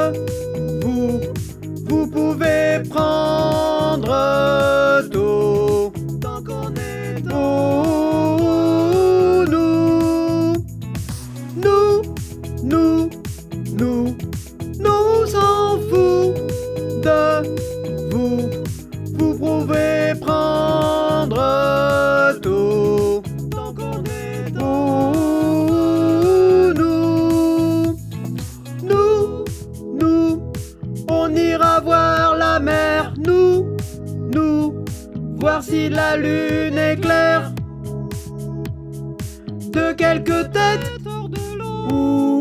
vous. Vous pouvez prendre tout tant qu'on est pour nous s'en fout de vous. Vous pouvez prendre tout tant qu'on est pour nous. On ira voir la mer, nous, voir si la lune est claire. De quelques têtes hors de l'eau.